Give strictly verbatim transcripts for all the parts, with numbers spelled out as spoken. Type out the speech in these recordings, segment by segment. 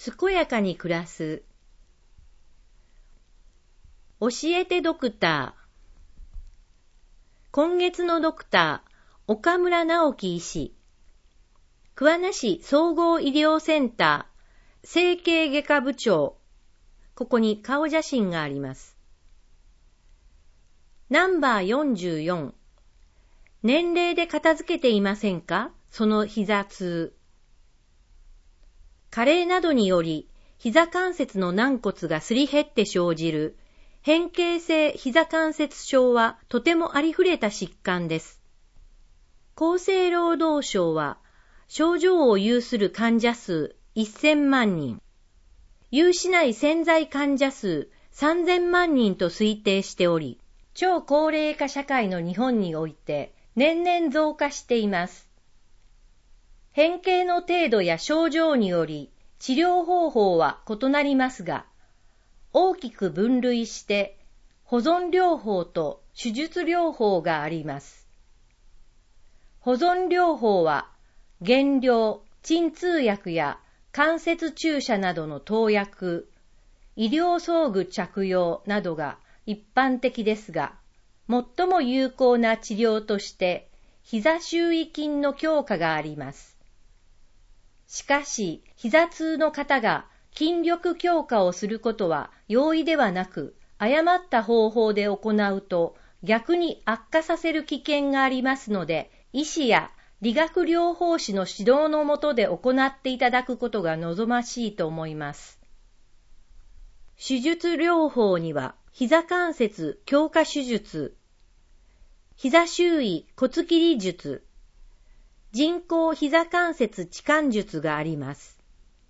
健やかに暮らす。教えてドクター。今月のドクター、岡村直樹医師。桑名市総合医療センター、整形外科部長。ここに顔写真があります。ナンバーよんじゅうよん。年齢で片付けていませんか？その膝痛。加齢などにより、膝関節の軟骨がすり減って生じる変形性膝関節症はとてもありふれた疾患です。厚生労働省は、症状を有する患者数せんまんにん、有しない潜在患者数さんぜんまんにんと推定しており、超高齢化社会の日本において年々増加しています。変形の程度や症状により治療方法は異なりますが、大きく分類して保存療法と手術療法があります。保存療法は減量、鎮痛薬や関節注射などの投薬、医療装具着用などが一般的ですが、最も有効な治療として膝周囲筋の強化があります。しかし、膝痛の方が筋力強化をすることは容易ではなく、誤った方法で行うと逆に悪化させる危険がありますので、医師や理学療法士の指導の下で行っていただくことが望ましいと思います。手術療法には、膝関節強化手術、膝周囲骨切り術、人工膝関節置換術があります。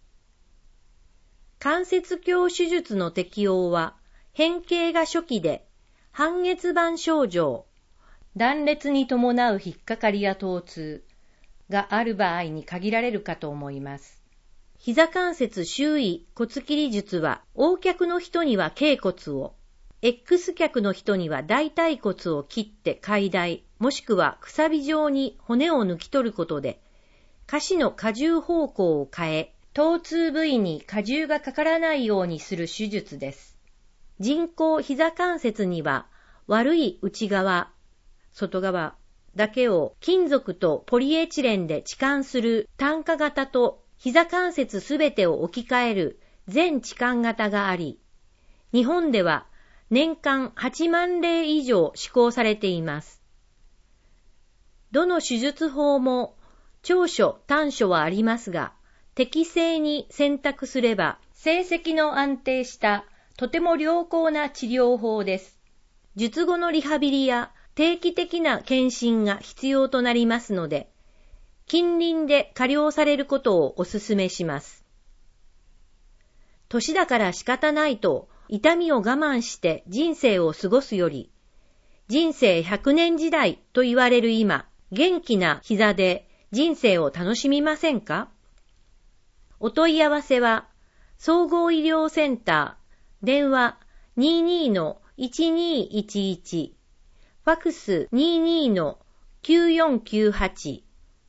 関節鏡手術の適用は、変形が初期で、半月板症状、断裂に伴う引っかかりや疼痛がある場合に限られるかと思います。膝関節周囲骨切り術は、O脚の人には脛骨を、X 脚の人には大腿骨を切って解体、もしくはくさび状に骨を抜き取ることで、下肢の荷重方向を変え、疼痛部位に荷重がかからないようにする手術です。人工膝関節には悪い内側、外側だけを金属とポリエチレンで置換する単価型と膝関節すべてを置き換える全置換型があり、日本では年間はちまんれい以上施行されています。どの手術法も長所短所はありますが、適正に選択すれば成績の安定したとても良好な治療法です。術後のリハビリや定期的な検診が必要となりますので、近隣で加療されることをお勧めします。年だから仕方ないと痛みを我慢して人生を過ごすより、人生ひゃくねん時代と言われる今、元気な膝で人生を楽しみませんか？お問い合わせは、総合医療センター、電話 にじゅうにのいちにいちいち、ファクス にじゅうにのきゅうよんきゅうはち、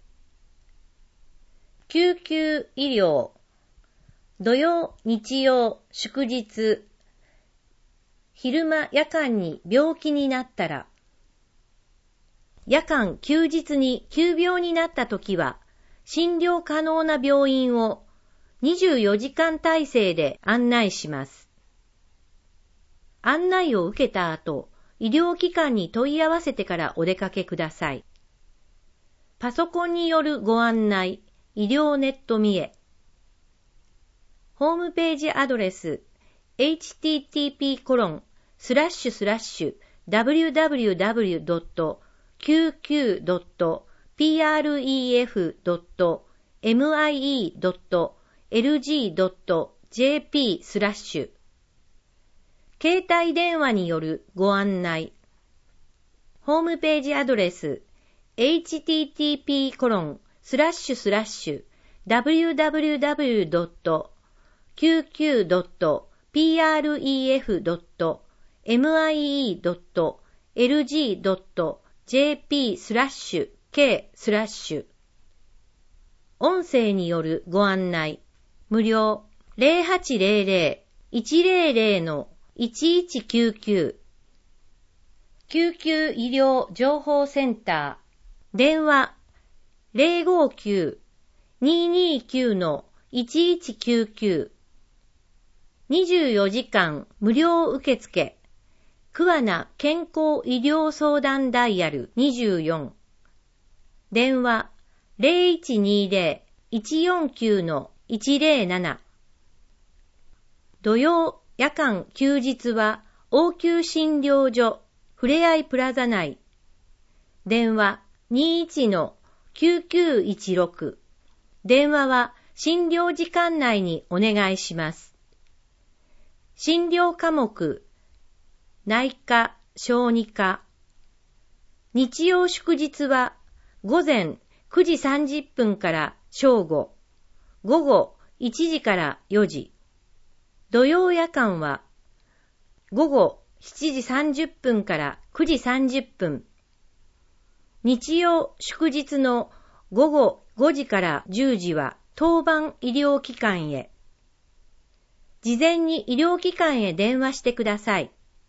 救急医療、土曜、日曜、祝日、昼間夜間に病気になったら、夜間休日に急病になったときは、診療可能な病院をにじゅうよじかん体制で案内します。案内を受けた後、医療機関に問い合わせてからお出かけください。パソコンによるご案内、医療ネット見え。ホームページアドレス、エイチティーティーピーコロンスラッシュスラッシュダブリューダブリューダブリュードットきゅうきゅうドットピーアールイーエフドットエムアイイードットエルジードットジェーピースラッシュ携帯電話によるご案内。ホームページアドレス エイチティーティーピーコロンスラッシュスラッシュダブリューダブリューダブリュードットきゅうきゅうドットピーアールイーエフドットエムアイイードットエルジードットジェーピースラッシュケースラッシュ音声によるご案内無料。 ゼロはちゼロゼロ いちゼロゼロ のいちいちきゅうきゅう。救急医療情報センター。電話ゼロごきゅう にーにーきゅう のいちいちきゅうきゅう。にじゅうよじかん無料受付。桑名健康医療相談ダイヤルにじゅうよん。電話ゼロいちにゼロ いちよんきゅう のいちゼロなな。土曜、夜間、休日は応急診療所ふれあいプラザ内。電話にいちのきゅうきゅういちろく。電話は診療時間内にお願いします。診療科目、内科、小児科。日曜祝日は午前くじさんじゅっぷんから正午、午後いちじからよじ。土曜夜間は午後しちじさんじゅっぷんからくじさんじゅっぷん。日曜祝日の午後ごじからじゅうじは当番医療機関へ。事前に医療機関へ電話してください。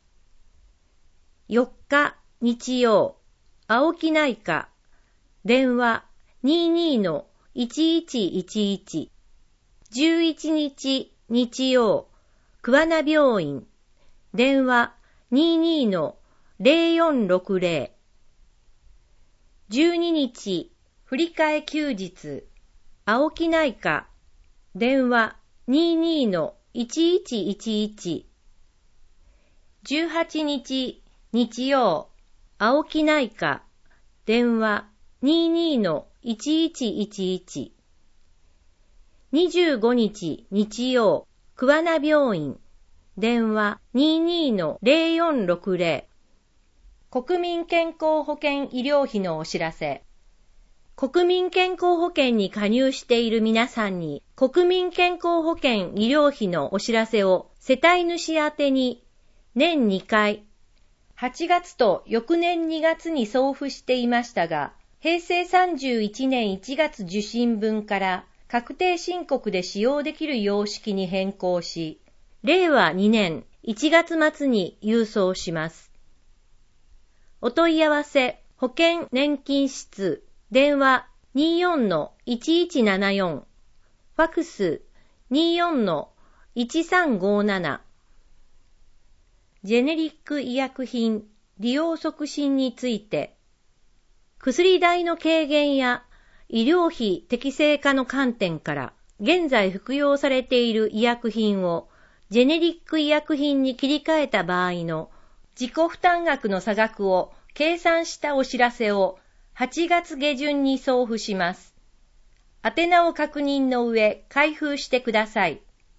よっか日曜、青木内科。電話にじゅうにのいちいちいちいち。じゅういちにち日曜、桑名病院。電話にじゅうにのゼロよんろくゼロ。じゅうににち振り替え休日、青木内科。電話にじゅうにのいちいちいちいち。じゅうはちにち日曜、青木内科。電話にじゅうにのいちいちいちいち。にじゅうごにち日曜、桑名病院。電話にじゅうにのゼロよんろくゼロ。国民健康保険医療費のお知らせ。国民健康保険に加入している皆さんに、国民健康保険医療費のお知らせを世帯主宛てに年にかい、はちがつと翌年にがつに送付していましたが、へいせいさんじゅういちねんいちがつ受信分から確定申告で使用できる様式に変更し、れいわにねんいちがつまつに郵送します。お問い合わせ、保険年金室、電話 にじゅうよんのいちいちななよん、ファクス にじゅうよんのいちさんごなな。ジェネリック医薬品利用促進について、薬代の軽減や医療費適正化の観点から、現在服用されている医薬品をジェネリック医薬品に切り替えた場合の自己負担額の差額を計算したお知らせをはちがつげじゅんに送付します。宛名を確認の上、開封してください。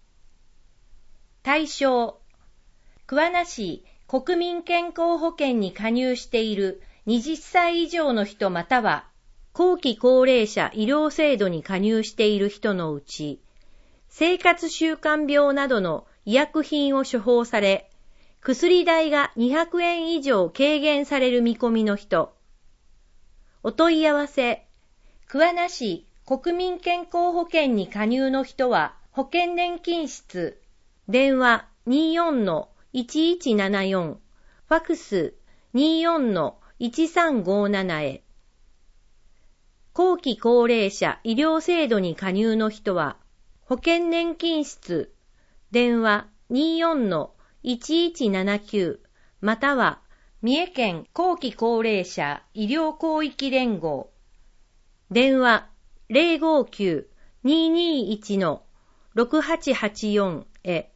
対象、桑名市国民健康保険に加入しているはたち以上の人または後期高齢者医療制度に加入している人のうち、生活習慣病などの医薬品を処方され、薬代がにひゃくえん以上軽減される見込みの人。お問い合わせ、桑名市国民健康保険に加入の人は保険年金室、電話にじゅうよんのいちいちななよん、ファクスにじゅうよんのいちさんごななへ。後期高齢者医療制度に加入の人は保険年金室、電話にじゅうよんのいちいちななきゅう、または三重県後期高齢者医療広域連合、電話ゼロごきゅう にーにーいちのろくはちはちよんへ。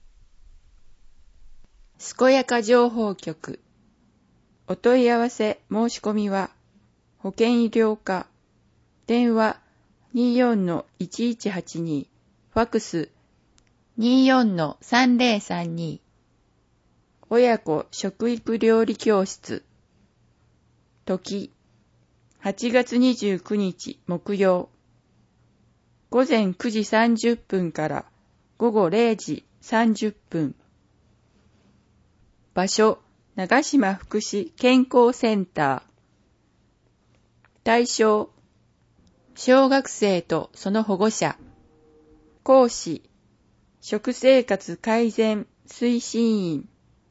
すこやか情報局。お問い合わせ申し込みは保険医療課、電話にじゅうよんのいちいちはちに、ファクスにじゅうよんのさんぜろさんに、親子食育料理教室。時、はちがつにじゅうくにち木曜。午前くじさんじゅっぷんから午後れいじさんじゅっぷん。場所、長島福祉健康センター。対象、小学生とその保護者。講師、 食生活改善推進員。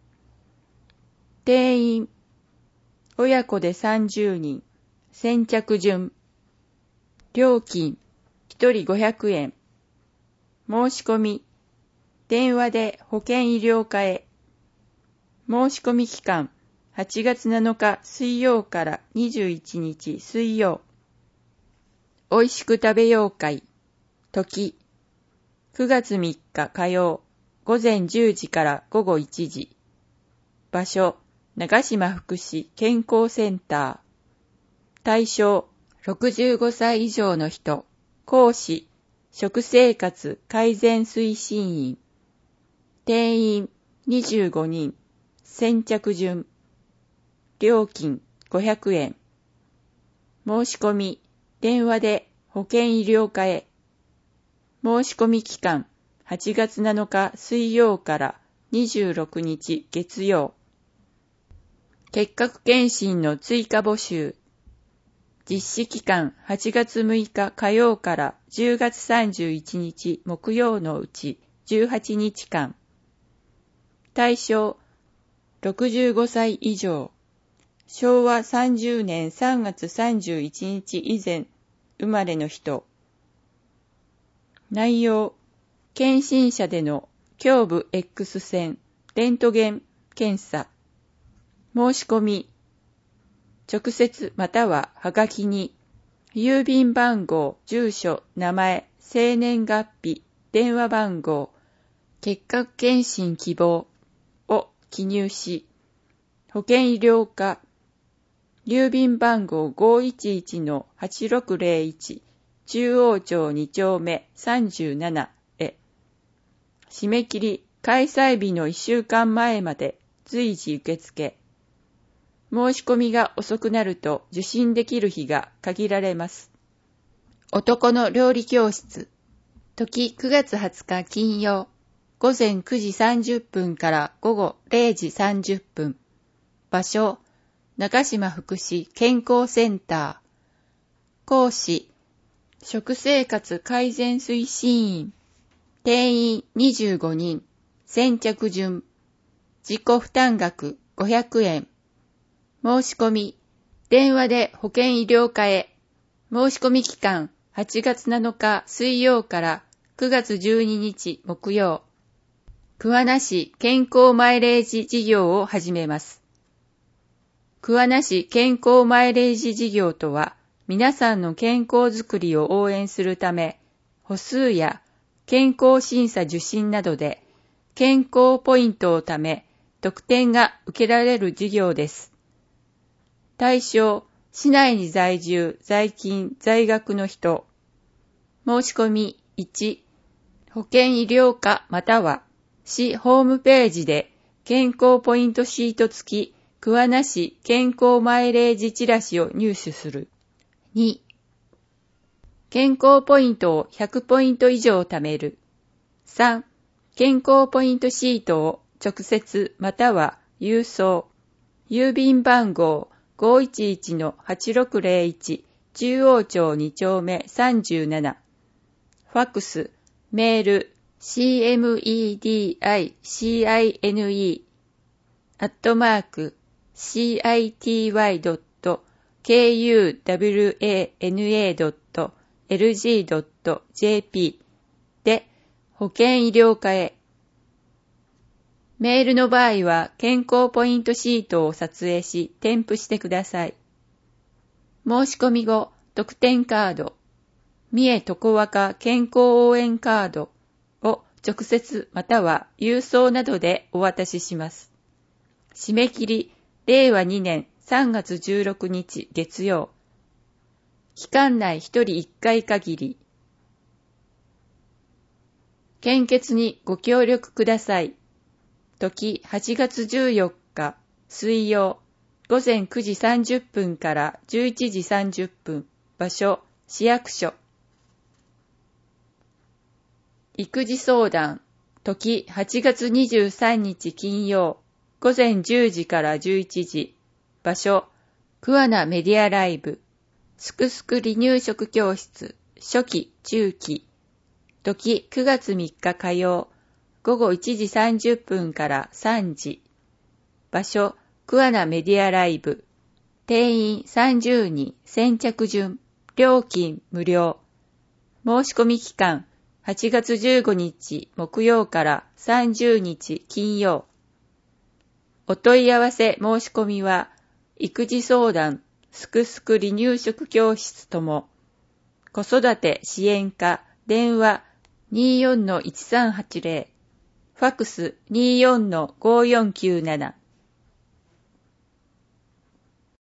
定員、親子でさんじゅうにん、先着順。料金、ひとりごひゃくえん。申し込み、電話で保健医療課へ。申し込み期間、はちがつなのか水曜からにじゅういちにち水曜。おいしく食べよう会、時、くがつみっか火曜、午前じゅうじから午後いちじ。場所、長島福祉健康センター。対象、ろくじゅうごさい以上の人。講師、食生活改善推進員。定員、にじゅうごにん。先着順。料金、ごひゃくえん。申し込み、電話で保健医療課へ。申し込み期間、はちがつなのか水曜からにじゅうろくにち月曜。結核検診の追加募集。実施期間はちがつむいか火曜からじゅうがつさんじゅういちにち木曜のうちじゅうはちにちかん。対象、ろくじゅうごさい以上。しょうわさんじゅうねんさんがつさんじゅういちにち以前生まれの人。内容、検診者での胸部 X 線、レントゲン検査。申し込み、直接またははがきに、郵便番号、住所、名前、生年月日、電話番号、結核検診希望を記入し、保健医療課、郵便番号 ごーいちいちのはちろくぜろいち、中央町にちょうめさんじゅうななへ。締め切り、開催日のいっしゅうかんまえまで随時受付。申し込みが遅くなると受診できる日が限られます。男の料理教室。時くがつはつか金曜。午前くじさんじゅっぷんから午後れいじさんじゅっぷん。場所、中島福祉健康センター。講師、食生活改善推進員。定員にじゅうごにん。先着順。自己負担額ごひゃくえん。申し込み、電話で保健医療課へ。申し込み期間、はちがつなのか水曜からくがつじゅうににち木曜。桑名市健康マイレージ事業を始めます。桑名市健康マイレージ事業とは、皆さんの健康づくりを応援するため、歩数や健康審査受診などで、健康ポイントをため、特典が受けられる事業です。対象、市内に在住、在勤、在学の人。申し込みいち、保健医療課または、市ホームページで健康ポイントシート付き桑名市健康マイレージチラシを入手する。に、健康ポイントをひゃくポイント以上貯める。さん、健康ポイントシートを直接または郵送。郵便番号 ごーいちいちのはちろくぜろいち 中央町にちょうめさんじゅうなな。ファックス、メール、シーエムイーディーアイシーアイエヌイー アットマーク シーアイティーワイドットケーユーダブリューエーエヌエードットエルジードットジェーピー で保健医療課へ。メールの場合は健康ポイントシートを撮影し添付してください。申し込み後、特典カード、三重とこわか健康応援カードを直接または郵送などでお渡しします。締め切り、れいわにねんさんがつじゅうろくにち月曜。期間内ひとりいっかい限り。献血にご協力ください。時はちがつじゅうよっか水曜。午前くじさんじゅっぷんからじゅういちじさんじゅっぷん。場所、市役所。育児相談。時はちがつにじゅうさんにち金曜。午前じゅうじからじゅういちじ。場所、桑名メディアライブ。すくすく離乳食教室。初期、中期。時くがつみっか火曜。 ごごいちじさんじゅっぷんからさんじ。場所、桑名メディアライブ。定員さんじゅうにん、先着順。料金無料。申し込み期間、はちがつじゅうごにち木曜からさんじゅうにち金曜。お問い合わせ申し込みは、育児相談、すくすく離乳食教室とも、子育て支援課、電話 にじゅうよんのいちさんはちぜろ、ファクス にじゅうよんのごよんきゅうなな。